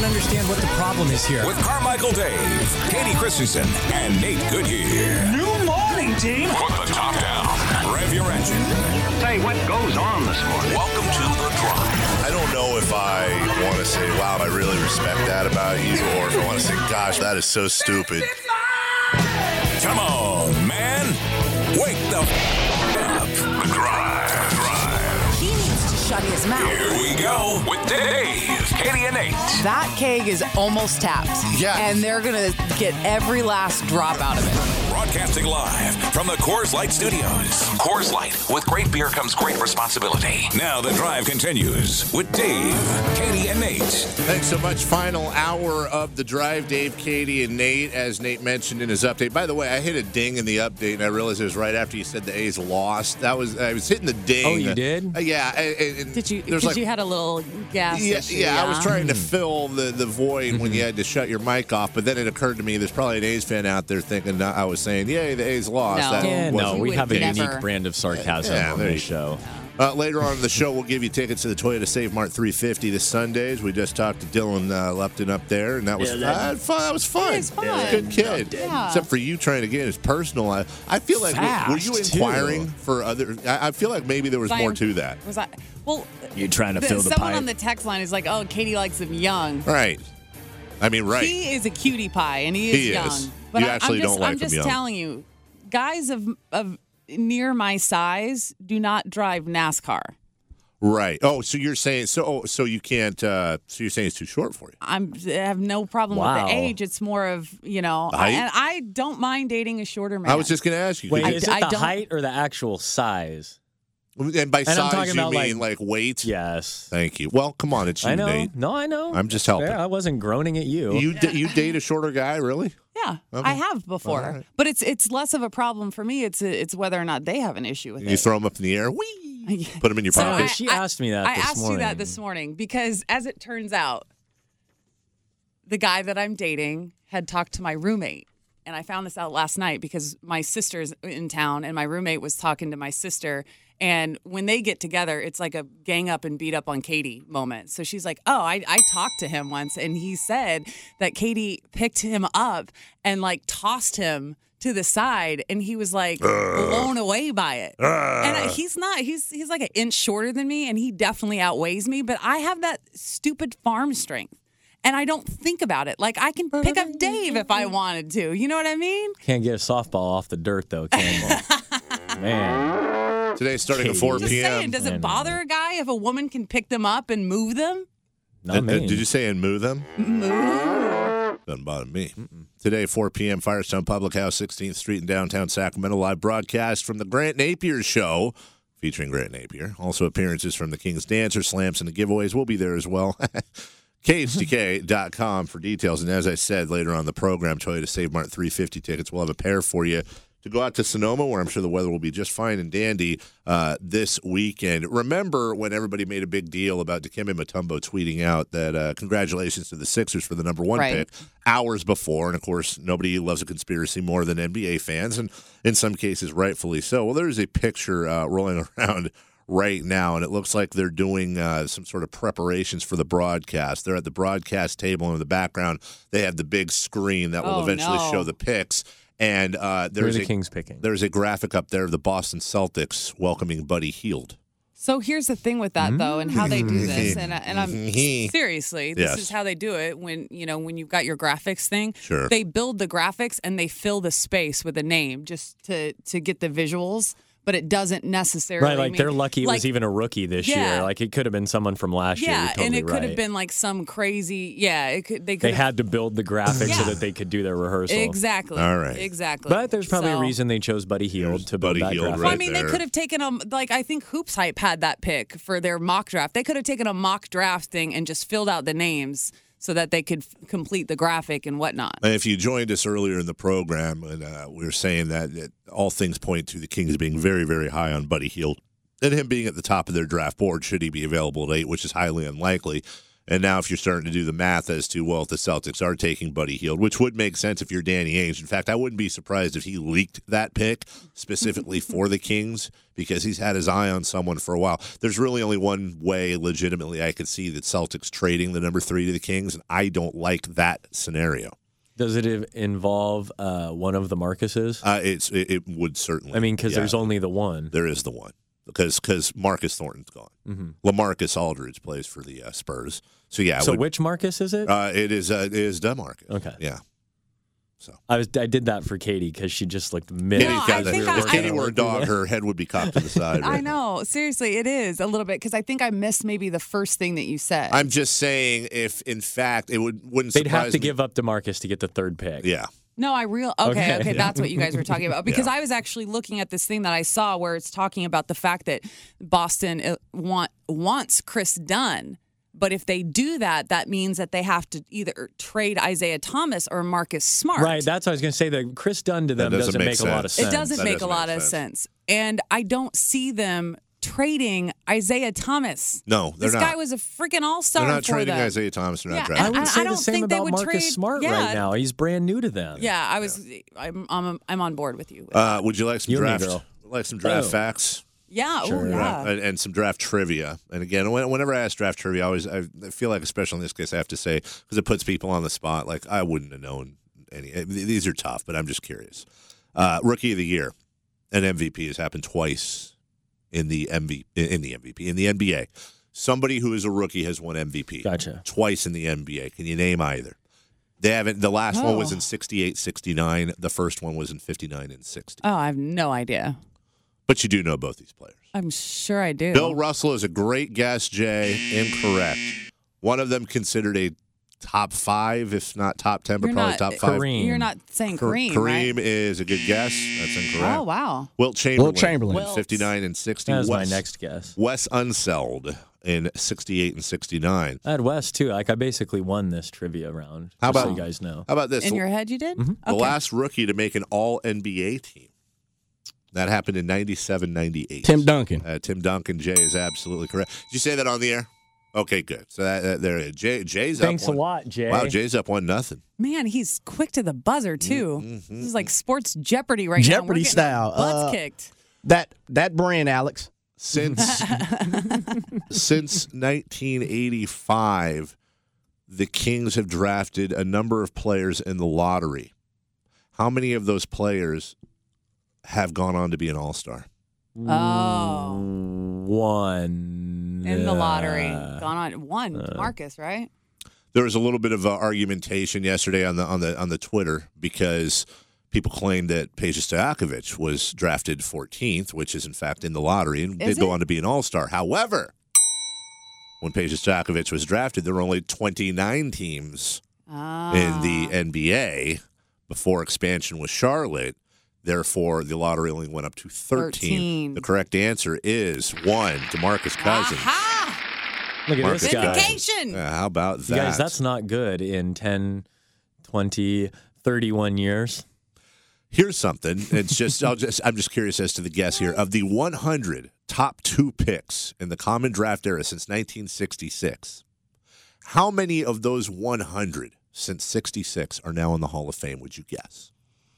understand what the problem is here. With Carmichael Dave, Katie Christensen, and Nate Goodyear. New morning, team. Put the top down. Rev your engine. Say what goes on this morning. Welcome to The Drive. I don't know if I want to say, wow, I really respect that about you, or if I want to say, gosh, that is so stupid. Come on, man. Wake the up. The Drive. He needs to shut his mouth. Here we go with Dave, Katie, and Nate. That keg is almost tapped. Yeah. And they're going to get every last drop out of it. Broadcasting live from the Coors Light Studios. Coors Light. With great beer comes great responsibility. Now The Drive continues with Dave, Katie, and Nate. Thanks so much. Final hour of The Drive, Dave, Katie, and Nate, as Nate mentioned in his update. By the way, I hit a ding in the update, and I realized it was right after you said the A's lost. I was hitting the ding. Oh, you did? Yeah. And Did you? there's Because you had a little gas issue. Yeah, I was trying to fill the void when you had to shut your mic off, but then it occurred to me there's probably an A's fan out there thinking I was saying, yay, the A's lost. No. That Yeah, wasn't we would have a never. unique brand of sarcasm on there this you go. show. Later on in the show, we'll give you tickets to the Toyota Save Mart 350 this Sundays. We just talked to Dylan Lupton up there, and that was fun. That was fun. It was fun. He was a good kid. Yeah. Except for you trying to get his personal. I feel like, were you Fast, inquiring too. for other? I feel like maybe there was more to that. Was I? Well, You trying to fill the someone pipe? on the text line is like, "Oh, Katie likes him young." Right. I mean, right. He is a cutie pie, and he is He young. is. But You actually don't like I'm him just young. telling you, guys of near my size do not drive NASCAR. Right. Oh, so you're saying so you can't. So you're saying it's too short for you. I have no problem with Wow. the age. It's more of Height? and I don't mind dating a shorter man. I was just going to ask you. Wait, could is you- it the don't- height or the actual size? and by I'm size, talking you about, mean like weight? Yes. Thank you. Well, come on, it's you, I know. Nate. No, I know. I'm just Fair. helping. I wasn't groaning at you. You date a shorter guy, really? Yeah, Okay. I have before, All right. but it's less of a problem for me. It's whether or not they have an issue with You it. throw them up in the air, whee, put them in your So pocket. she asked me that I this asked morning. you that this morning because, as it turns out, the guy that I'm dating had talked to my roommate. And I found this out last night because my sister's in town and my roommate was talking to my sister. And when they get together, it's like a gang up and beat up on Katie moment. So she's like, oh, I talked to him once and he said that Katie picked him up and like tossed him to the side and he was like blown away by it. And he's like an inch shorter than me and he definitely outweighs me, but I have that stupid farm strength. And I don't think about it. Like, I can pick up Dave if I wanted to. You know what I mean? Can't get a softball off the dirt, though, can you? Man. Today, starting at Katie. 4 Just p.m. saying, does it bother a guy if a woman can pick them up and move them? Not me. Did you say and move them? Move. Doesn't bother me. Today, 4 p.m., Firestone Public House, 16th Street in downtown Sacramento. Live broadcast from the Grant Napier Show, featuring Grant Napier. Also appearances from the King's Dancer, Slams, and the giveaways. We'll be there as well. KHTK.com for details. And as I said later on the program, Toyota Save Mart 350 tickets. We'll have a pair for you to go out to Sonoma, where I'm sure the weather will be just fine and dandy this weekend. Remember when everybody made a big deal about Dikembe Mutombo tweeting out that congratulations to the Sixers for the number one Right. pick hours before. And, of course, nobody loves a conspiracy more than NBA fans, and in some cases rightfully so. Well, there's a picture rolling around right now, and it looks like they're doing some sort of preparations for the broadcast. They're at the broadcast table, and in the background they have the big screen that will Oh, eventually no. show the picks. And Who are the Kings picking? there's a graphic up there of the Boston Celtics welcoming Buddy Hield. So here's the thing with that, though, and how they do this. And I'm seriously, this Yes. is how they do it when you've got your graphics thing. Sure. They build the graphics and they fill the space with a name just to get the visuals. But it doesn't necessarily Right, like mean, they're lucky it like, was even a rookie this Yeah. year. Like it could have been someone from last year. Yeah, You're totally and it could right. have been like some crazy. Yeah, it could. They could. They had to build the graphics so Yeah. that they could do their rehearsal. Exactly. All right. Exactly. But there's probably a So- reason they chose Buddy Hield There's to build Buddy that Hield graphic. Well, I right mean, there. they could have taken I think Hoops Hype had that pick for their mock draft. They could have taken a mock draft thing and just filled out the names so that they could complete the graphic and whatnot. And if you joined us earlier in the program, and we were saying that all things point to the Kings being very, very high on Buddy Hield and him being at the top of their draft board should he be available at 8, which is highly unlikely. And now if you're starting to do the math as to, well, if the Celtics are taking Buddy Hield, which would make sense if you're Danny Ainge. In fact, I wouldn't be surprised if he leaked that pick specifically for the Kings because he's had his eye on someone for a while. There's really only one way legitimately I could see that Celtics trading the number 3 to the Kings, and I don't like that scenario. Does it involve one of the Marcuses? It would certainly. I mean, because there's only the one. There is the one. Because Marcus Thornton's gone. Mm-hmm. LaMarcus Aldridge plays for the Spurs. So, yeah. So which Marcus is it? It is DeMarcus. Okay. Yeah. So I did that for Katie because she just looked mid. No, I think if Katie were a dog, her head would be cocked to the side. I know. Seriously, it is a little bit because I think I missed maybe the first thing that you said. I'm just saying if, in fact, it wouldn't They'd surprise have to me. give up DeMarcus to get the third pick. Yeah. No, okay, yeah. that's what you guys were talking about. Because I was actually looking at this thing that I saw where it's talking about the fact that Boston wants Chris Dunn. But if they do that, that means that they have to either trade Isaiah Thomas or Marcus Smart. Right, that's what I was going to say. That Chris Dunn to them doesn't make a lot of sense. It doesn't make a lot of sense. And I don't see them trading Isaiah Thomas. No, they're not. This guy was a freaking all-star They're not for trading them. Isaiah Thomas. They're not Yeah, drafting. I would I say don't the same think they about would Marcus trade- Smart yeah. right now. He's brand new to them. Yeah, I'm on board with you. Would you like some You and me, draft? girl. Like some draft Oh. facts? Yeah, Sure. yeah. And some draft trivia. And again, whenever I ask draft trivia, I feel like, especially in this case, I have to say, because it puts people on the spot. Like, I wouldn't have known any. These are tough, but I'm just curious. Rookie of the year and MVP has happened twice in the NBA. Somebody who is a rookie has won MVP. Gotcha. Twice in the NBA. Can you name either? They haven't. The last one was in 68-69. The first one was in 59 and 60. Oh, I have no idea. But you do know both these players. I'm sure I do. Bill Russell is a great guess, Jay. Incorrect. One of them considered a top 5, if not top 10, but You're probably not- top 5. Kareem. You're not saying Kareem, Kareem right? is a good guess. That's incorrect. Oh, wow. Wilt Chamberlain. Chamberlain. 59 and 60. That was my next guess. Wes Unseld in 68 and 69. I had West too. Like I basically won this trivia round. How just about so you guys know? How about this? In your head, you did? The Okay. last rookie to make an All-NBA team. That happened in 97-98. Tim Duncan. Tim Duncan, Jay is absolutely correct. Did you say that on the air? Okay, good. So that there it is. Jay's Thanks up a lot, Jay. Wow, Jay's up 1-0. Man, he's quick to the buzzer, too. Mm-hmm. This is like sports Jeopardy right now. We're Jeopardy getting style. our Butts kicked. That brand, Alex. Since 1985, the Kings have drafted a number of players in the lottery. How many of those players have gone on to be an All-Star? Oh, One in the lottery. Gone on. One, Marcus, right? There was a little bit of argumentation yesterday on the Twitter because people claimed that Peja Stojakovic was drafted 14th, which is in fact in the lottery, and Is did go it? on to be an All-Star. However, when Peja Stojakovic was drafted, there were only 29 teams in the NBA before expansion with Charlotte. Therefore, the lottery only went up to 13. The correct answer is 1, DeMarcus Cousins. Aha! Look at Marcus this guy. Vindication! How about that? You guys, that's not good in 10, 20, 31 years. Here's something. It's just I'm just curious as to the guess here. Of the 100 top 2 picks in the common draft era since 1966, how many of those 100 since 66 are now in the Hall of Fame, would you guess?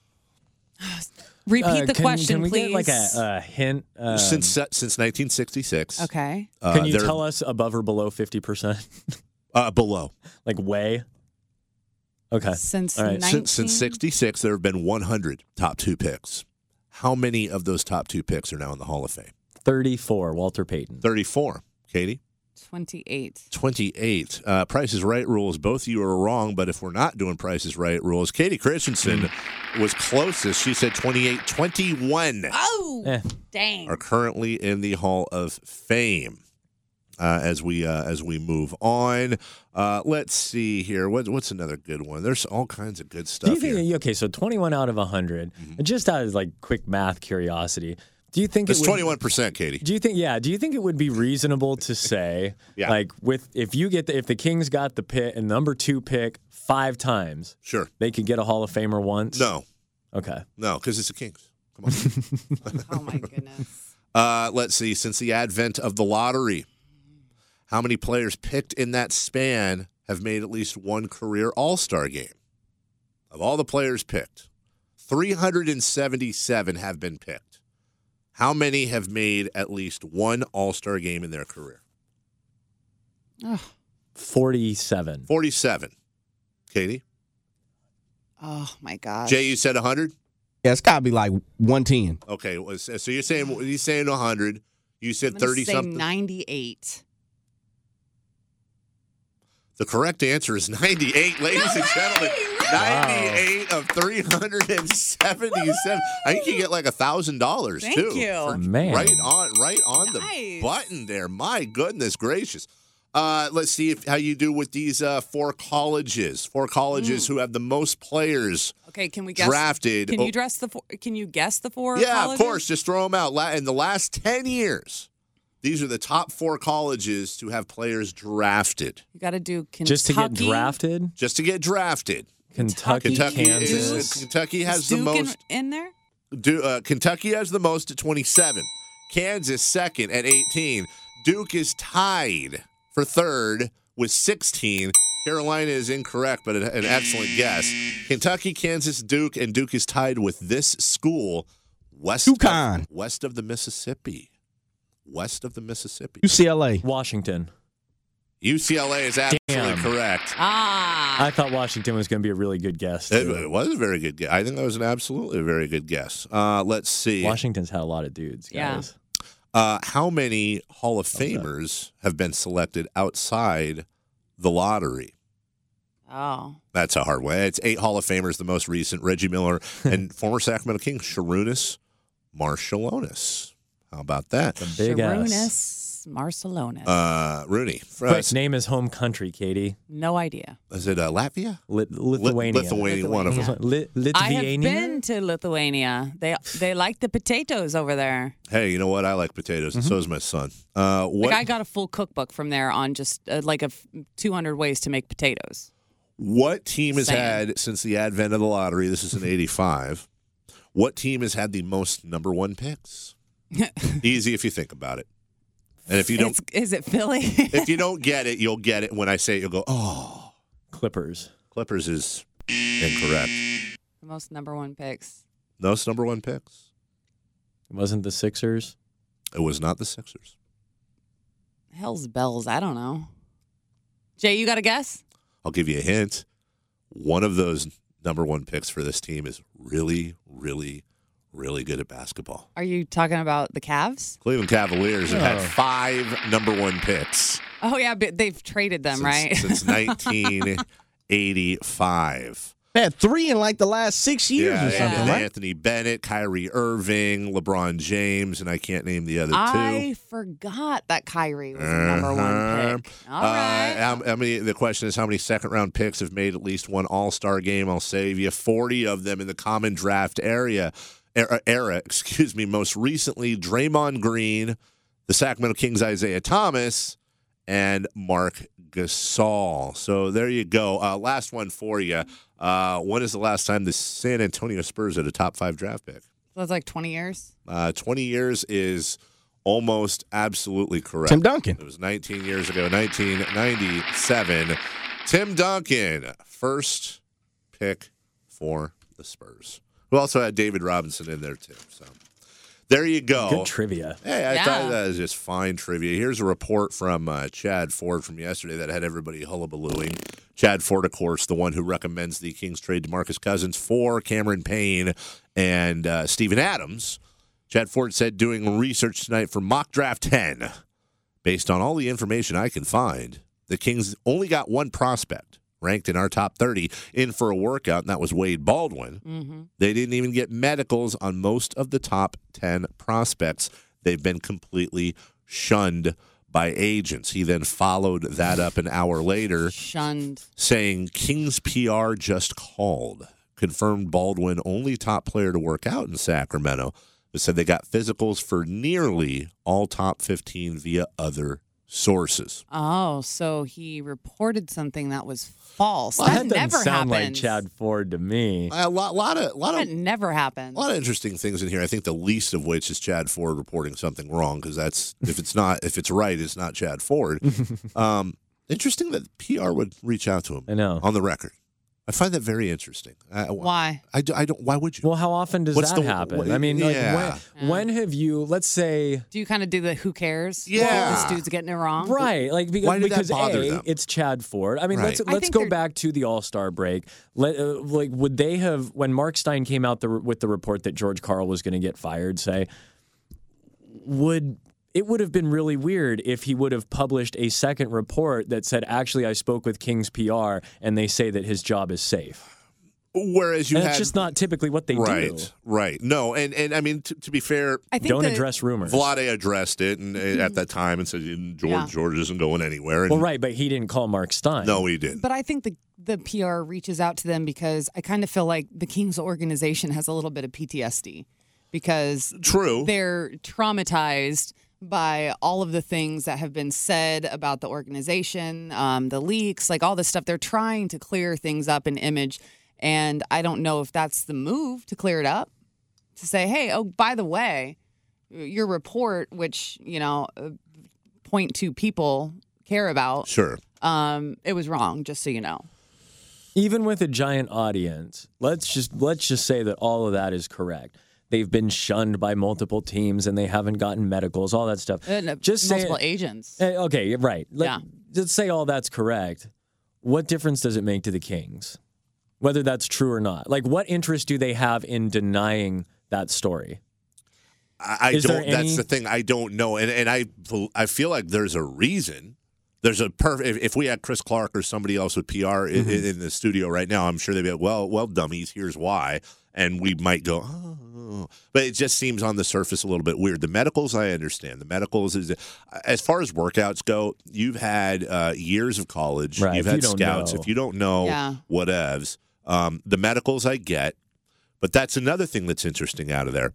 Repeat the question, can we please. get like a hint? Since 1966. Okay. Can you they're, tell us above or below 50%? below. Like way? Okay. Since All right. 19... Since 66, there have been 100 top 2 picks. How many of those top 2 picks are now in the Hall of Fame? 34, Walter Payton. 34. Katie? 28. 28. Price is Right rules. Both of you are wrong, but if we're not doing Price is Right rules, Katie Christensen was closest. She said 28. 21 Oh, dang. are currently in the Hall of Fame. As we move on, let's see here. What's another good one? There's all kinds of good Do stuff you think, here. okay, so 21 out of 100, just out of like quick math curiosity, do you think It's it would, 21%, Katie. Do you think it would be reasonable to say Yeah. like if the Kings got the pick and number 2 pick 5 times, Sure. they could get a Hall of Famer once? No, Okay. because it's the Kings. Come on. Oh, my goodness. Let's see. Since the advent of the lottery, How many players picked in that span have made at least one career All-Star game? Of all the players picked, 377 have been picked. How many have made at least one All-Star game in their career? 47. 47. Katie? Oh, my gosh. Jay, you said 100? Yeah, it's got to be like 110. Okay, so you're saying 100. You said I'm gonna 30 say something. 98. The correct answer is 98, ladies and gentlemen. 98 of 377. I think you get like $1,000 Thank too. you. Man. Right on the Nice. button there. My goodness gracious. Let's see how you do with these four colleges. Four colleges who have the most players. Okay, can we guess? Drafted. Can you Can you guess the four? Yeah, colleges? of course. Just throw them out. In the last 10 years, these are the top four colleges to have players drafted. You got to do Kentucky. Just to get drafted? Just to get drafted. Kentucky, Kansas. Kentucky has Is the Duke most. in there. Kentucky has the most at 27. Kansas second at 18. Duke is tied for third with 16. Carolina is incorrect, but an excellent guess. Kentucky, Kansas, Duke, and Duke is tied with this school west of the Mississippi. West of the Mississippi. UCLA. Washington. UCLA is absolutely correct. I thought Washington was going to be a really good guess. It was a very good guess. I think that was absolutely a very good guess. Let's see. Washington's had a lot of dudes, guys. How many Hall of Famers have been selected outside the lottery? Oh. That's a hard way. It's 8 Hall of Famers, the most recent. Reggie Miller and former Sacramento King, Sharunas Marshallonis. How about that? The big ass. Sharunas Marcellonis. Rooney. Quick, name his home country, Katie. No idea. Is it Latvia? Lithuania. Lithuania, one of them. Lithuania? I have been to Lithuania. They like the potatoes over there. Hey, you know what? I like potatoes, and so does my son. What I got a full cookbook from there on just 200 ways to make potatoes. What team has had, since the advent of the lottery, this is in 85, what team has had the most number one picks? Easy if you think about it. And if you don't, is it Philly? if you don't get it, you'll get it. When I say it, you'll go, oh. Clippers. Clippers is incorrect. The most number one picks. Most number one picks? It wasn't the Sixers. It was not the Sixers. Hell's bells. I don't know. Jay, you got a guess? I'll give you a hint. One of those number one picks for this team is really, really, really good at basketball. Are you talking about the Cavs? Cleveland Cavaliers have had 5 number one picks. Oh, yeah, but they've traded them, right? Since 1985. They had 3 in like the last 6 years or something, right? Anthony Bennett, Kyrie Irving, LeBron James, and I can't name the other two. I forgot that Kyrie was the number one pick. All right. The question is, how many second-round picks have made at least one All-Star game? I'll save you 40 of them in the common draft era. Most recently, Draymond Green, the Sacramento Kings' Isaiah Thomas, and Mark Gasol. So there you go. Last one for you. When is the last time the San Antonio Spurs had a top 5 draft pick? That's like 20 years. 20 years is almost absolutely correct. Tim Duncan. It was 19 years ago, 1997. Tim Duncan, first pick for the Spurs. Who also had David Robinson in there, too. So there you go. Good trivia. Hey, I thought that was just fine trivia. Here's a report from Chad Ford from yesterday that had everybody hullabalooing. Chad Ford, of course, the one who recommends the Kings trade DeMarcus Cousins for Cameron Payne and Steven Adams. Chad Ford said, doing research tonight for Mock Draft 10. Based on all the information I can find, the Kings only got one prospect ranked in our top 30 in for a workout, and that was Wade Baldwin. Mm-hmm. They didn't even get medicals on most of the top 10 prospects. They've been completely shunned by agents. He then followed that up an hour later, saying Kings PR just called, confirmed Baldwin only top player to work out in Sacramento. They said they got physicals for nearly all top 15 via other sources. Oh, so he reported something that was false. Well, that that never doesn't sound like happens. Chad Ford to me. A lot That of never happens. A lot of interesting things in here. I think the least of which is Chad Ford reporting something wrong, because that's if it's right, it's not Chad Ford. Interesting that PR would reach out to him. I know. On the record. I find that very interesting. Why? I don't. Why would you? Well, how often does What's that the- happen? what- I mean, yeah. when have you? Let's say. Do you kind of do the who cares? Yeah. This dude's getting it wrong. Right, like Why did that because bother A, them? it's Chad Ford. I mean, Right. let's think go they're- back to the All-Star break. Like, would they have when Mark Stein came out with the report that George Karl was going to get fired? It would have been really weird if he would have published a second report that said, "Actually, I spoke with King's PR, and they say that his job is safe." Whereas you And had that's just not typically what they do. Right. No, and I mean to be fair, I think Don't that- address rumors. Vlade addressed it and at that time and said George isn't going anywhere. And Well, right, but he didn't call Mark Stein. No, he didn't. But I think the PR reaches out to them because I kind of feel like the Kings organization has a little bit of PTSD because True. they're traumatized by all of the things that have been said about the organization, the leaks, like all this stuff. They're trying to clear things up in image. And I don't know if that's the move to clear it up, to say, hey, oh, by the way, your report, which, point to people care about, Sure. it was wrong, just so you know. Even with a giant audience, let's just say that all of that is correct. They've been shunned by multiple teams and they haven't gotten medicals, all that stuff. Just say multiple agents. Okay, right. Yeah. Just say all that's correct. What difference does it make to the Kings? Whether that's true or not. Like, what interest do they have in denying that story? I Is there don't. That's any- the thing. I don't know, and I feel like there's a reason. There's a perfect. If we had Chris Clark or somebody else with PR in the studio right now, I'm sure they'd be like, well, dummies. Here's why, and we might go, oh. But it just seems on the surface a little bit weird. The medicals, I understand. The medicals is as far as workouts go. You've had years of college. Right, You've if had you don't scouts. know. If you don't know, Yeah. whatevs. The medicals I get, but that's another thing that's interesting out of there.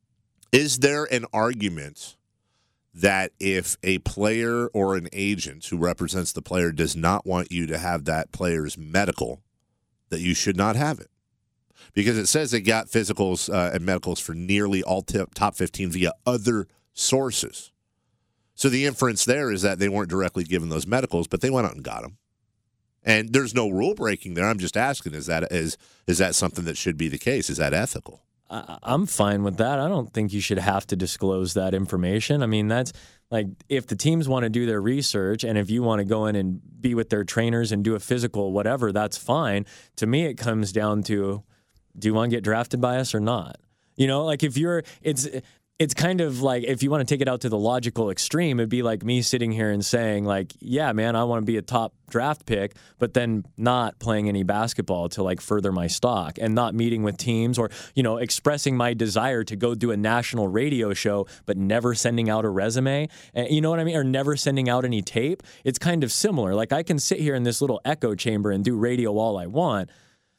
Is there an argument that if a player or an agent who represents the player does not want you to have that player's medical, that you should not have it? Because it says they got physicals and medicals for nearly all top 15 via other sources. So the inference there is that they weren't directly given those medicals, but they went out and got them. And there's no rule breaking there. I'm just asking, is that something that should be the case? Is that ethical? I'm fine with that. I don't think you should have to disclose that information. I mean, that's like if the teams want to do their research and if you want to go in and be with their trainers and do a physical, whatever, that's fine. To me, it comes down to, do you want to get drafted by us or not? Like if it's kind of like if you want to take it out to the logical extreme, it'd be like me sitting here and saying like, yeah, man, I want to be a top draft pick, but then not playing any basketball to like further my stock and not meeting with teams or, expressing my desire to go do a national radio show, but never sending out a resume. You know what I mean? Or never sending out any tape. It's kind of similar. Like I can sit here in this little echo chamber and do radio all I want.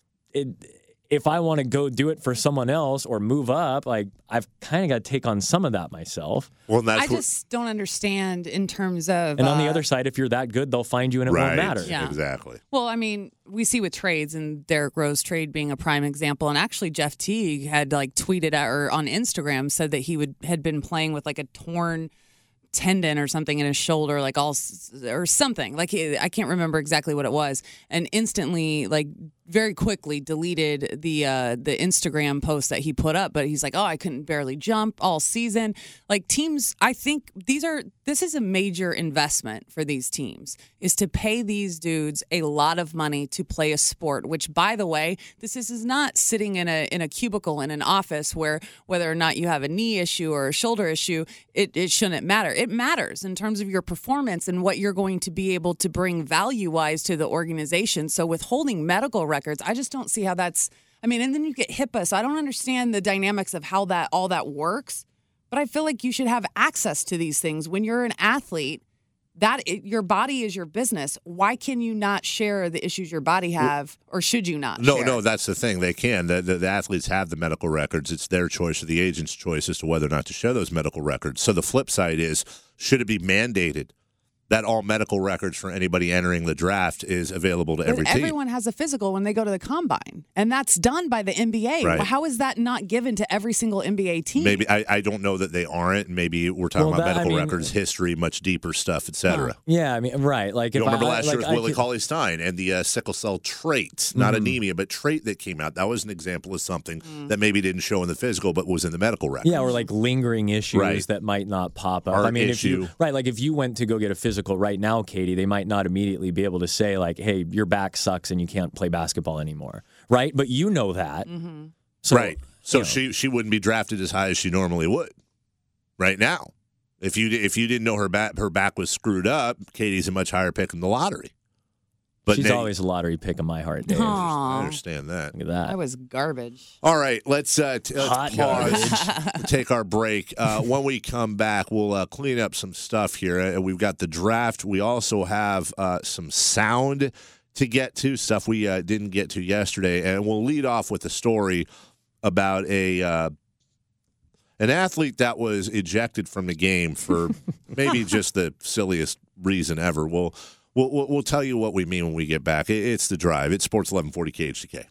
If I want to go do it for someone else or move up, like I've kind of got to take on some of that myself. Well, that's I just don't understand in terms of. And on the other side, if you're that good, they'll find you and it right. won't matter. Yeah. Exactly. Well, I mean, we see with trades and Derrick Rose trade being a prime example. And actually, Jeff Teague had like tweeted or on Instagram said that he had been playing with like a torn tendon or something in his shoulder, or something. Like I can't remember exactly what it was, and instantly, like very quickly, deleted the Instagram post that he put up. But he's like, "Oh, I couldn't barely jump all season." Like teams, I think this is a major investment for these teams, is to pay these dudes a lot of money to play a sport. Which, by the way, this is not sitting in a cubicle in an office where whether or not you have a knee issue or a shoulder issue, it shouldn't matter. It matters in terms of your performance and what you're going to be able to bring value-wise to the organization. So withholding medical records, I just don't see how that's. I mean, and then you get HIPAA, so I don't understand the dynamics of how all that works. But I feel like you should have access to these things when you're an athlete. Your body is your business. Why can you not share the issues your body have, or should you not? share? No, that's the thing. They can. The athletes have the medical records. It's their choice or the agent's choice as to whether or not to show those medical records. So the flip side is, should it be mandated that all medical records for anybody entering the draft is available to every team. Everyone has a physical when they go to the combine, and that's done by the NBA. Right. How is that not given to every single NBA team? Maybe I don't know that they aren't. Maybe we're talking about medical records, history, much deeper stuff, etc. Yeah, I mean, right. Like, you if remember I, last like, year with Willie Cauley-Stein and the sickle cell trait, not anemia, but trait that came out. That was an example of something that maybe didn't show in the physical, but was in the medical records. Yeah, or like lingering issues that might not pop up. Heart I mean, issue. if you went to go get a physical right now, Katie, they might not immediately be able to say like, "Hey, your back sucks and you can't play basketball anymore," right? But you know that, so, right? So she wouldn't be drafted as high as she normally would right now. If you didn't know her back was screwed up, Katie's a much higher pick in the lottery. But she's always a lottery pick in my heart, Dave. I understand that. Look at that. That was garbage. All right, let's pause, take our break. When we come back, we'll clean up some stuff here. We've got the draft. We also have some sound to get to, stuff we didn't get to yesterday. And we'll lead off with a story about an athlete that was ejected from the game for maybe just the silliest reason ever. We'll tell you what we mean when we get back. It's The Drive. It's Sports 1140 KHTK.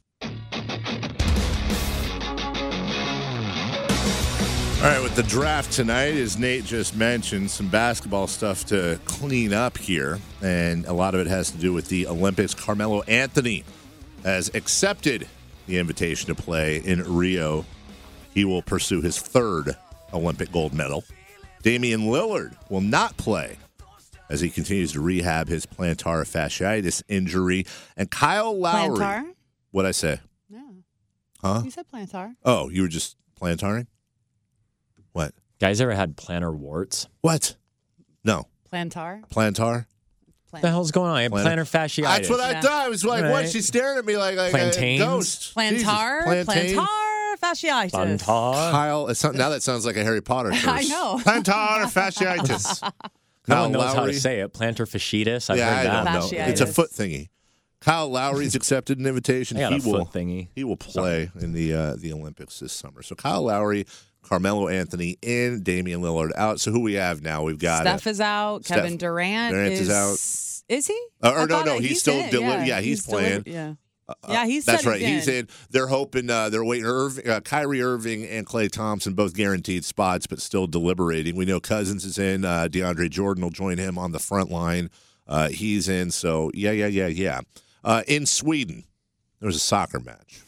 All right, with the draft tonight, as Nate just mentioned, some basketball stuff to clean up here, and a lot of it has to do with the Olympics. Carmelo Anthony has accepted the invitation to play in Rio. He will pursue his third Olympic gold medal. Damian Lillard will not play as he continues to rehab his plantar fasciitis injury. And Kyle Lowry. Plantar? What'd I say? No. Huh? You said plantar. Oh, you were just plantaring? What? Guys ever had plantar warts? What? No. Plantar? Plantar? What the hell's going on? I have plantar fasciitis. That's what I thought. I was like, what? She's staring at me like a ghost. Plantar? Plantar fasciitis. Plantar. Kyle, now that sounds like a Harry Potter curse. I know. Plantar fasciitis. No one knows how to say it. Plantar fasciitis. I've heard that. I don't know. It's a foot thingy. Kyle Lowry's accepted an invitation. I got a foot thingy. He will play in the Olympics this summer. So Kyle Lowry, Carmelo Anthony in, Damian Lillard out. So who we have now? We've got Steph is out. Kevin Durant is out. Is he? No, he's still he's playing. He's that's right. He's in. They're hoping. They're waiting. Kyrie Irving and Klay Thompson both guaranteed spots, but still deliberating. We know Cousins is in. DeAndre Jordan will join him on the front line. He's in. So yeah. In Sweden, there was a soccer match.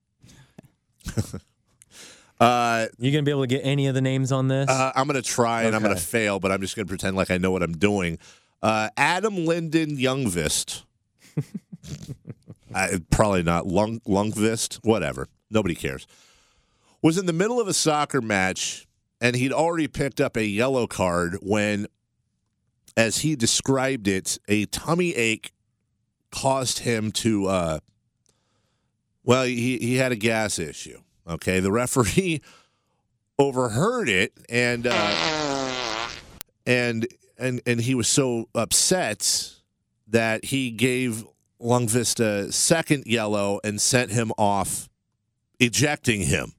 You gonna be able to get any of the names on this? I'm gonna try and I'm gonna fail, but I'm just gonna pretend like I know what I'm doing. Adam Linden Youngvist. Probably not Lundqvist, whatever. Nobody cares. Was in the middle of a soccer match, and he'd already picked up a yellow card when, as he described it, a tummy ache caused him to. He had a gas issue. Okay, the referee overheard it, and he was so upset that he gave Lundqvist a second yellow and sent him off, ejecting him.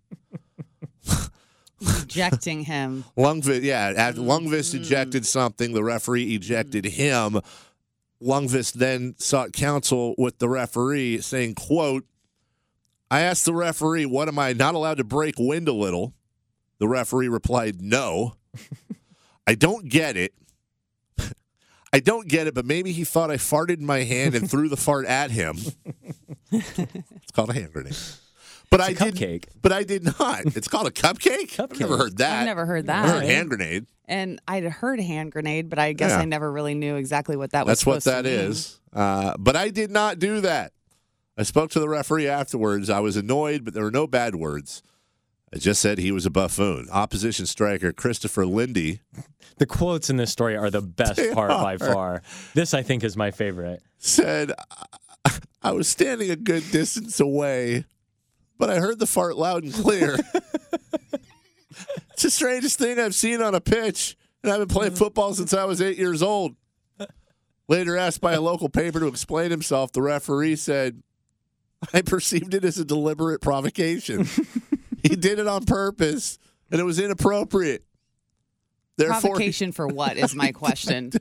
Ejecting him. Lundqvist, after Lundqvist ejected something, the referee ejected him. Lundqvist then sought counsel with the referee, saying, quote, I asked the referee, what am I not allowed to break wind a little? The referee replied, no. I don't get it. But maybe he thought I farted in my hand and threw the fart at him. It's called a hand grenade. But it's a cupcake. But I did not. It's called a cupcake? I've never heard that. I've never heard that. I heard hand grenade. And I'd heard hand grenade, but I guess I never really knew exactly what that was. That's what that is. But I did not do that. I spoke to the referee afterwards. I was annoyed, but there were no bad words. I just said he was a buffoon. Opposition striker Christopher Lindy. The quotes in this story are the best part by far. This, I think, is my favorite. Said, I was standing a good distance away, but I heard the fart loud and clear. It's the strangest thing I've seen on a pitch, and I've been playing football since I was 8 years old. Later asked by a local paper to explain himself, the referee said, I perceived it as a deliberate provocation. He did it on purpose, and it was inappropriate. Provocation for what is my question.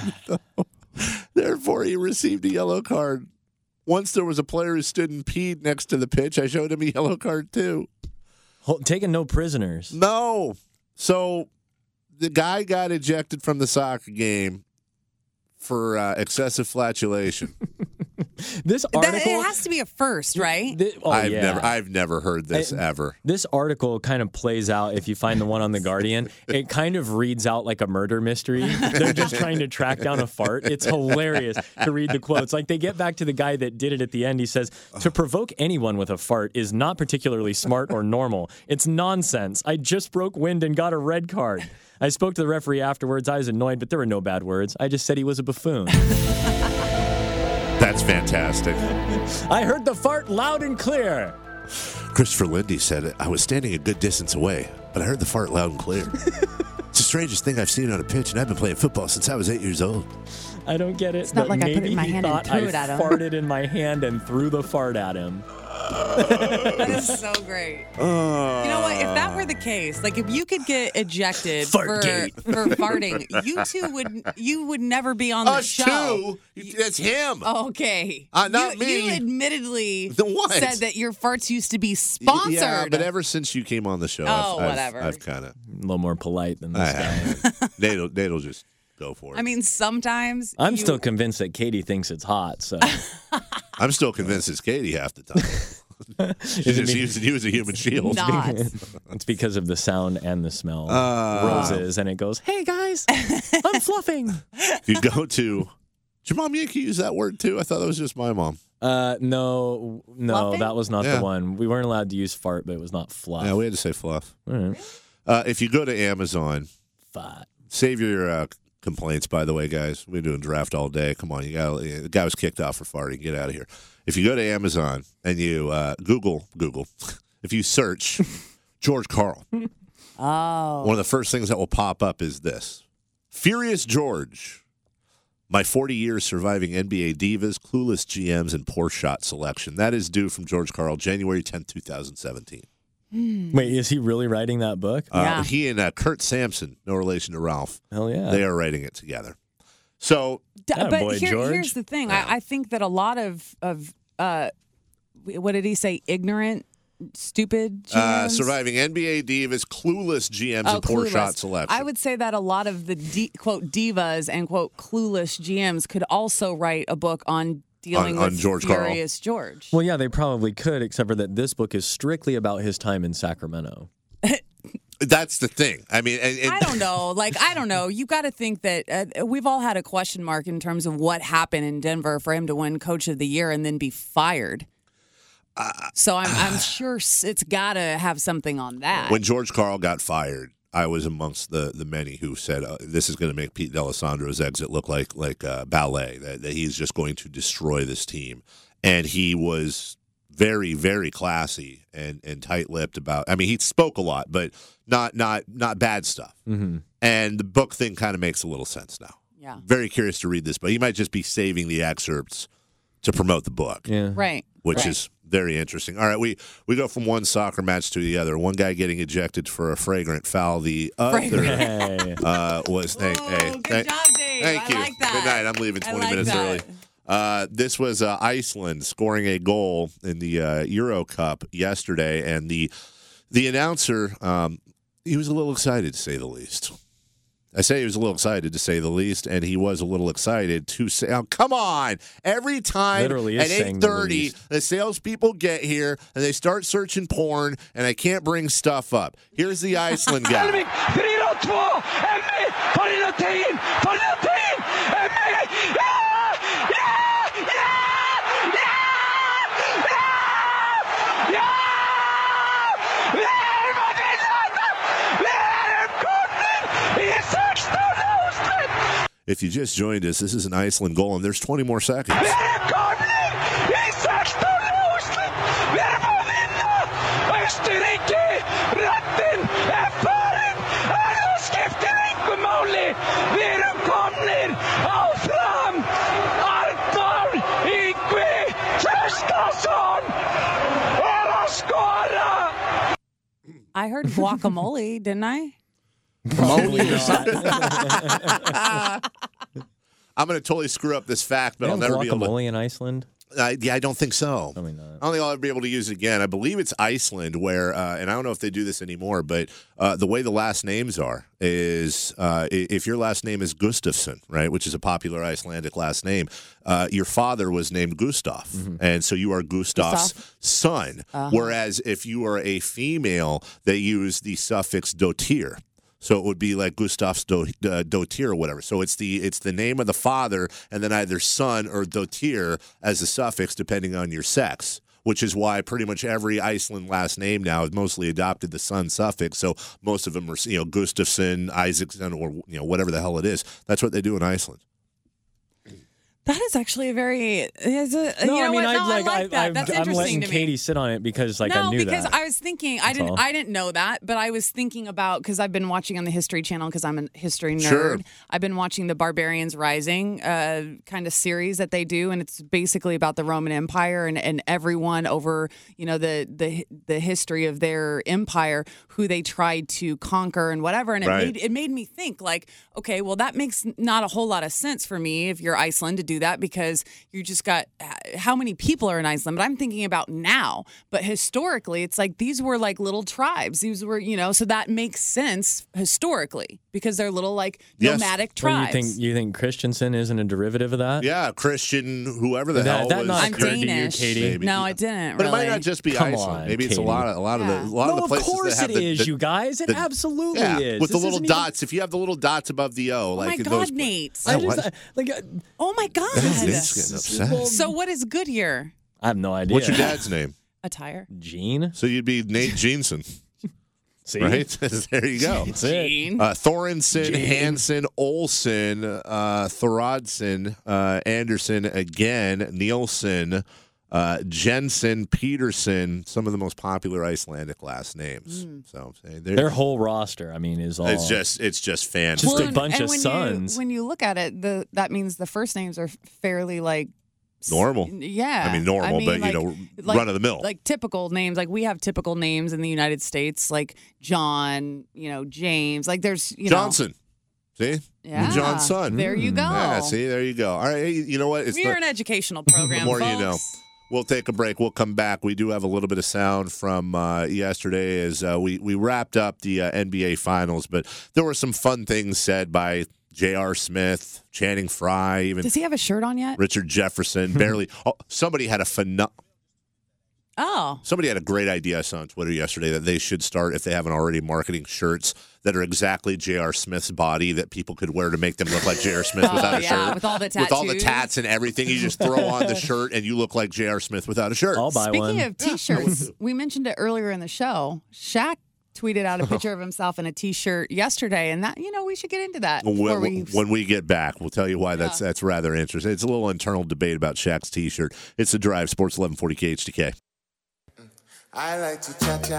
Therefore, he received a yellow card. Once there was a player who stood and peed next to the pitch. I showed him a yellow card, too. Taking no prisoners. No. So the guy got ejected from the soccer game for excessive flatulation. This article, it has to be a first, right? I've never heard this ever. This article kind of plays out, if you find the one on The Guardian, it kind of reads out like a murder mystery. They're just trying to track down a fart. It's hilarious to read the quotes. Like, they get back to the guy that did it at the end. He says, "To provoke anyone with a fart is not particularly smart or normal. It's nonsense. I just broke wind and got a red card. I spoke to the referee afterwards. I was annoyed, but there were no bad words. I just said he was a buffoon." That's fantastic. I heard the fart loud and clear. Christopher Lindy said, "I was standing a good distance away, but I heard the fart loud and clear. It's the strangest thing I've seen on a pitch, and I've been playing football since I was 8 years old." I don't get it. It's not like I put it in my hand and threw it at him. Farted in my hand and threw the fart at him. That is so great. You know what? If that were the case, like if you could get ejected for farting, you would never be on the show. That's him. Okay. Not me. You admittedly What? said that your farts used to be sponsored. Yeah, but ever since you came on the show, whatever. I've kind of A little more polite than this guy. Nate'll just go for it. I mean, sometimes I'm still convinced that Katie thinks it's hot, so I'm still convinced it's Katie half the time. She's just using you as a human shield. not. it's because of the sound and the smell. Roses, and it goes, "Hey guys, I'm fluffing." If you go to, did your mom Yankee use that word too? I thought that was just my mom. No, Fluffing? that was not the one. We weren't allowed to use fart, but it was not fluff. Yeah, we had to say fluff. All right. If you go to Amazon, Fart. save your complaints, by the way, guys. We're doing draft all day. Come on, the guy was kicked out for farting. Get out of here. If you go to Amazon and you Google, if you search George Karl, one of the first things that will pop up is this: Furious George. My 40 years surviving NBA divas, clueless GMs, and poor shot selection. That is due from George Karl, January 10th, 2017. Wait, is he really writing that book? Yeah. He and Kurt Sampson, no relation to Ralph, Hell yeah. they are writing it together. So, But boy, George. here's the thing. I think that a lot of what did he say? Ignorant, stupid GMs? surviving NBA divas, clueless GMs, and poor clueless. shot selection. I would say that a lot of the quote divas and quote clueless GMs could also write a book on dealing On with George Karl. Furious George. Well, yeah, they probably could, except for that this book is strictly about his time in Sacramento. That's the thing. I mean, I don't know. I don't know. You got to think that we've all had a question mark in terms of what happened in Denver for him to win Coach of the Year and then be fired. So I'm sure it's got to have something on that. when George Karl got fired, I was amongst the many who said this is going to make Pete D'Alessandro's exit look like ballet, that he's just going to destroy this team. And he was very, very classy and tight-lipped about. I mean, he spoke a lot, but not bad stuff. Mm-hmm. And the book thing kind of makes a little sense now. Yeah. Very curious to read this, but he might just be saving the excerpts to promote the book. Yeah. Right. Which right. is very interesting. All right, we go from one soccer match to the other. One guy getting ejected for a flagrant foul. The other Hey. was Good job, Dave. Thank you. I like that. Good night. I'm leaving 20 minutes that. early. This was Iceland scoring a goal in the Euro Cup yesterday, and the announcer he was a little excited to say the least. I say he was a little excited to say the least, and he was a little excited to say, oh, come on. Every time Literally at is saying the 8:30, least. the salespeople get here, and they start searching porn, and I can't bring stuff up. Here's the Iceland guy. If you just joined us, this is an Iceland goal, and there's 20 more seconds. I heard guacamole, didn't I? Mongolian or something. I'm going to totally screw up this fact, but I'll never be able to. Guacamole in Iceland? Yeah, I don't think so. Probably not. I don't think I'll ever be able to use it again. I believe it's Iceland where, and I don't know if they do this anymore, but the way the last names are is if your last name is Gustafsson, right, which is a popular Icelandic last name, your father was named Gustav, and so you are Gustav's son. Whereas if you are a female, they use the suffix dotir. So it would be like Gustav's dotir or whatever. So it's the name of the father and then either son or dotir as a suffix depending on your sex, which is why pretty much every Iceland last name now has mostly adopted the son suffix. So most of them are, Gustafsson, Isaacson, or whatever the hell it is. That's what they do in Iceland. That is actually a very. I like that. That's I'm interesting letting to me. Katie sit on it because I knew that. No, because I was thinking I didn't know that, but I was thinking about because I've been watching on the History Channel because I'm a history nerd. Sure. I've been watching the Barbarians Rising kind of series that they do, and it's basically about the Roman Empire and everyone over the history of their empire, who they tried to conquer and whatever. And it made me think like, okay, well that makes not a whole lot of sense for me if you're Iceland to do that because you just got how many people are in Iceland. But I'm thinking about now. But historically, it's like these were like little tribes. These were, so that makes sense historically because they're little like nomadic tribes. Well, you think Christensen isn't a derivative of that? Yeah, Christian, whoever the hell that was. not I'm occurred Danish. to you, Katie? No, I didn't. But really. it might not just be Come Iceland. on, Maybe it's Katie. a lot of the places of course that have it is, the you guys. It absolutely is. With the This little isn't dots. If you have the little dots above the O, Oh like my in God, those. Nate! What? Oh my God! Nate's getting upset. So what is Goodyear? I have no idea. What's your dad's name? Attire. Gene? So you'd be Nate Jeanson. See? Right? There you go. That's it. Gene. Thorensen, Hansen, Olsen, Thorodsen, Anderson again, Nielsen, Jensen, Peterson, some of the most popular Icelandic last names. So Their whole roster, is all. it's just fantastic. Just a and- bunch and of when sons. When you look at it, that means the first names are fairly like Normal. Yeah, Normal, but run of the mill. like typical names. Like we have typical names in the United States, like John, James. Like there's Johnson. See? Yeah. John's son. There you go. Yeah, see, there you go. All right, you know what? We're an educational program. The more folks. you know. We'll take a break. We'll come back. We do have a little bit of sound from yesterday as we wrapped up the NBA Finals, but there were some fun things said by J.R. Smith, Channing Frye, even Does he have a shirt on yet? Richard Jefferson. Barely. Somebody had Somebody had a great idea I saw on Twitter yesterday that they should start, if they haven't already, marketing shirts that are exactly J.R. Smith's body that people could wear to make them look like J.R. Smith without a shirt. With all the tattoos. With all the tats and everything. You just throw on the shirt and you look like J.R. Smith without a shirt. I'll buy one. Speaking of T-shirts, we mentioned it earlier in the show. Shaq tweeted out a picture of himself in a T-shirt yesterday, and that we should get into that. When we get back, we'll tell you why that's rather interesting. It's a little internal debate about Shaq's T-shirt. It's The Drive, Sports 1140 KHTK. I like to cha-cha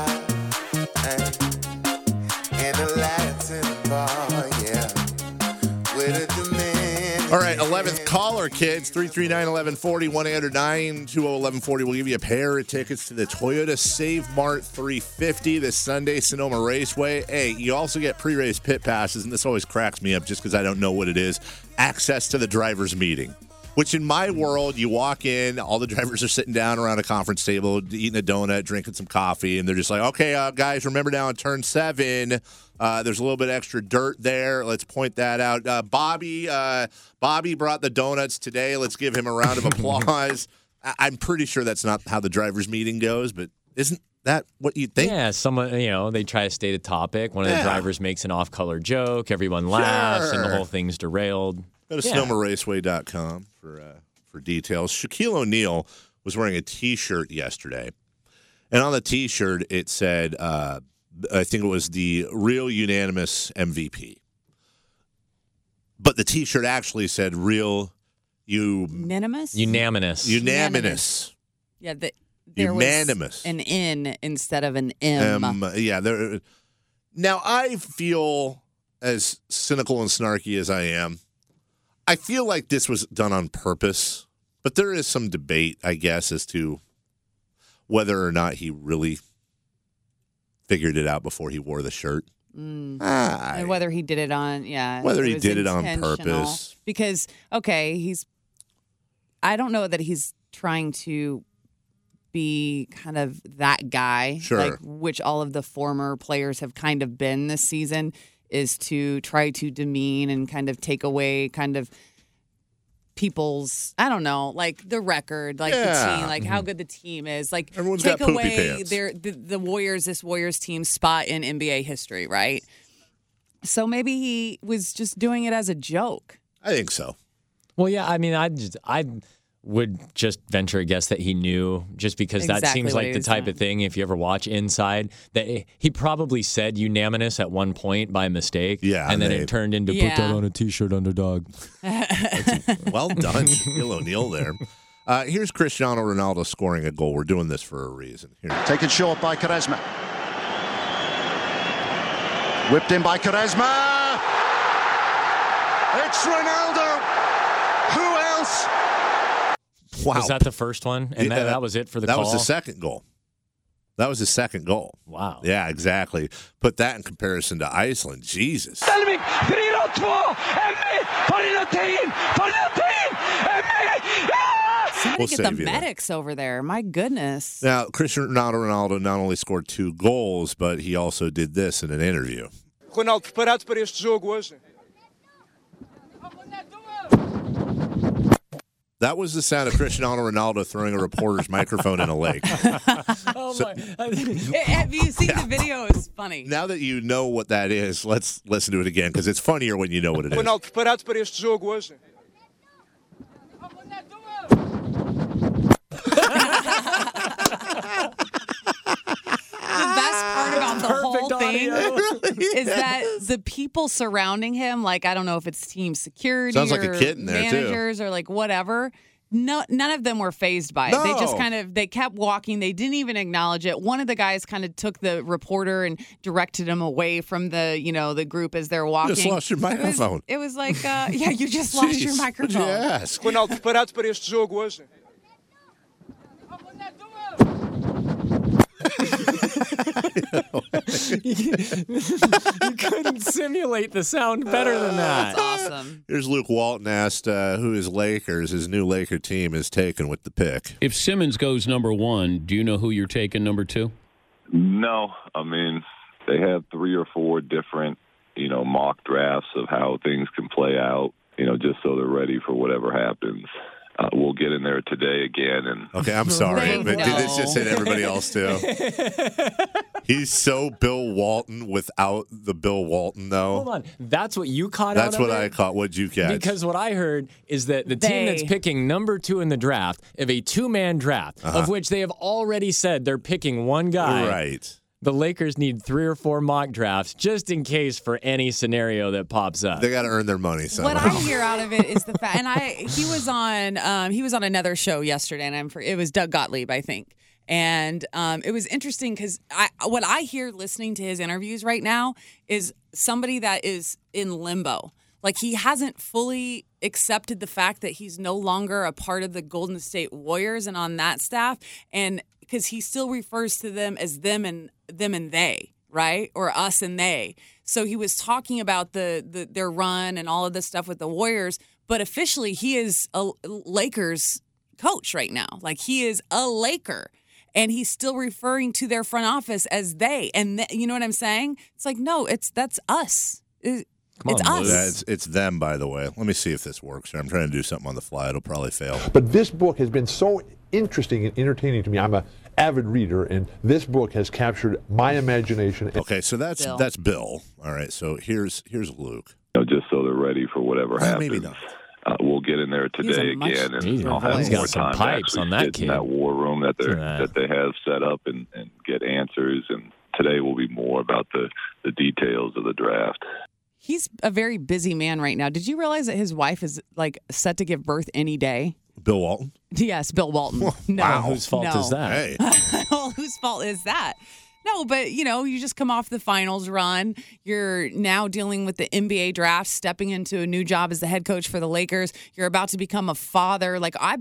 in a Latin bar, yeah, with a Dominican. All right, 11th caller, kids, 339-1140, 1-800-920-1140. We'll give you a pair of tickets to the Toyota Save Mart 350 this Sunday, Sonoma Raceway. Hey, you also get pre-race pit passes, and this always cracks me up just because I don't know what it is, access to the driver's meeting. Which in my world, you walk in, all the drivers are sitting down around a conference table, eating a donut, drinking some coffee, and they're just like, okay, guys, remember now on turn 7, there's a little bit extra dirt there. Let's point that out. Bobby brought the donuts today. Let's give him a round of applause. I'm pretty sure that's not how the driver's meeting goes, but isn't that what you think? Yeah, someone, they try to state a topic. One of the drivers makes an off-color joke. Everyone laughs, and the whole thing's derailed. Go to SonomaRaceway.com for details. Shaquille O'Neal was wearing a T-shirt yesterday, and on the T-shirt it said, I think it was the real unanimous MVP. But the T-shirt actually said real Unanimous? Unanimous. Yeah, there unanimous. was an N instead of an M. Yeah. Now, I feel, as cynical and snarky as I am, I feel like this was done on purpose, but there is some debate, I guess, as to whether or not he really figured it out before he wore the shirt. And whether he did it on, Whether he was did it on intentional. purpose. Because, I don't know that he's trying to be kind of that guy, Sure. like which all of the former players have kind of been this season, is to try to demean and kind of take away kind of people's, I don't know, like the record, like the team, like how good the team is, like Everyone's take got poopy away pants. the Warriors team spot in NBA history, right? So maybe he was just doing it as a joke. I think so. Well, yeah, I mean, I would just venture a guess that he knew, just because that Exactly seems what like he the was type doing. of thing, if you ever watch Inside, that he probably said unanimous at one point by mistake. Yeah, and then they- it turned into put Yeah. that on a T-shirt, underdog. Well done, Shaquille O'Neal there. Here's Cristiano Ronaldo scoring a goal. We're doing this for a reason. Here. Taken short by Quaresma. Whipped in by Quaresma. It's Ronaldo. Who else? Wow. Was that the first one? And that was it for the That call? was the second goal. That was his second goal. Wow. Yeah, exactly. Put that in comparison to Iceland. Jesus. Selmik 4-2. Emmy for the team. Somebody We'll get save the you that. medics over there. My goodness. Now, Cristiano Ronaldo not only scored 2 goals, but he also did this in an interview. Ronaldo, preparado para este jogo hoje? That was the sound of Cristiano Ronaldo throwing a reporter's microphone in a lake. Oh have you seen the video? It's funny. Now that you know what that is, let's listen to it again, because it's funnier when you know what it is. Ronaldo, preparado para este jogo hoje? The best part about the whole thing is that the people surrounding him, like, I don't know if it's team security Sounds like or a kid in there, too. managers or like whatever. No, none of them were fazed by it. They just No. they kept walking. They didn't even acknowledge it. One of the guys kind of took the reporter and directed him away from the group as they're walking. You just lost your microphone. It was like, yeah, you just lost your Jeez, microphone. what'd you ask? Ronaldo, preparado para este jogo hoje? You couldn't simulate the sound better than that. That's awesome. Here's Luke Walton asked who his new Laker team, is taken with the pick. If Simmons goes number 1, do you know who you're taking number 2? No, I mean, they have 3 or 4 different, mock drafts of how things can play out, just so they're ready for whatever happens. We'll get in there today again. And Okay, I'm sorry, but did this just hit everybody else too? He's so Bill Walton without the Bill Walton, though. Hold on. That's what you caught That's out of what it? I caught. What'd you catch? Because what I heard is that the team that's picking number 2 in the draft, of a 2-man draft, of which they have already said they're picking one guy. Right. The Lakers need 3 or 4 mock drafts just in case for any scenario that pops up. They got to earn their money somehow. What I hear out of it is the fact, and he was on another show yesterday, and it was Doug Gottlieb, I think, and it was interesting because what I hear listening to his interviews right now is somebody that is in limbo. Like, he hasn't fully accepted the fact that he's no longer a part of the Golden State Warriors and on that staff, and because he still refers to them as them and they, right? Or us and they. So he was talking about their run and all of this stuff with the Warriors, but officially he is a Lakers coach right now. Like, he is a Laker, and he's still referring to their front office as they. And you know what I'm saying? It's like, no, that's us. It's us. Yeah, it's them, by the way. Let me see if this works. I'm trying to do something on the fly. It'll probably fail. But this book has been so interesting and entertaining to me. I'm an avid reader, and this book has captured my imagination. Okay, so that's Bill. All right, so here's Luke. just so they're ready for whatever happens. Maybe not. We'll get in there today again, and I'll have more time to actually sit in that war room that they have set up and get answers. And today will be more about the details of the draft. He's a very busy man right now. Did you realize that his wife is like set to give birth any day? Bill Walton? Yes, Bill Walton. No, wow, whose fault is that? Hey. Well, whose fault is that? No, but, you just come off the finals run. You're now dealing with the NBA draft, stepping into a new job as the head coach for the Lakers. You're about to become a father. Like, I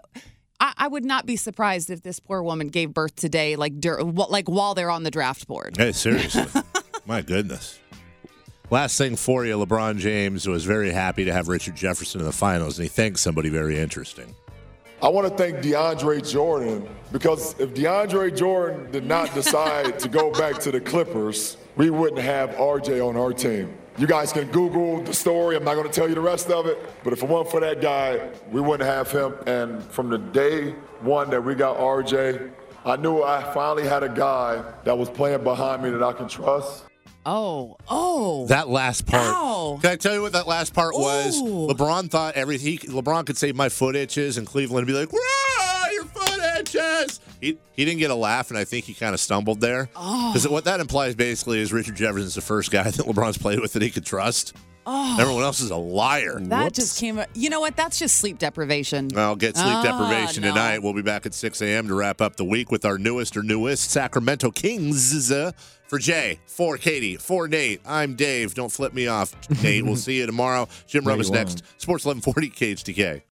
would not be surprised if this poor woman gave birth today, like while they're on the draft board. Hey, seriously. My goodness. Last thing for you, LeBron James was very happy to have Richard Jefferson in the finals, and he thanked somebody very interesting. I want to thank DeAndre Jordan, because if DeAndre Jordan did not decide to go back to the Clippers, we wouldn't have RJ on our team. You guys can Google the story. I'm not going to tell you the rest of it. But if it weren't for that guy, we wouldn't have him. And from the day one that we got RJ, I knew I finally had a guy that was playing behind me that I can trust. Oh. That last part. Ow. Can I tell you what that last part was? Ooh. LeBron thought LeBron could say my foot itches, and Cleveland would be like, "Whoa, your foot itches." He didn't get a laugh, and I think he kind of stumbled there. Because what that implies basically is Richard Jefferson's the first guy that LeBron's played with that he could trust. Everyone else is a liar. That just came. You know what? That's just sleep deprivation. I'll get sleep deprivation tonight. We'll be back at 6 a.m. to wrap up the week with our newest Sacramento Kings. For Jay, for Katie, for Nate, I'm Dave. Don't flip me off, Nate. We'll see you tomorrow. Jim Rome is next. Sports 1140 KHTK.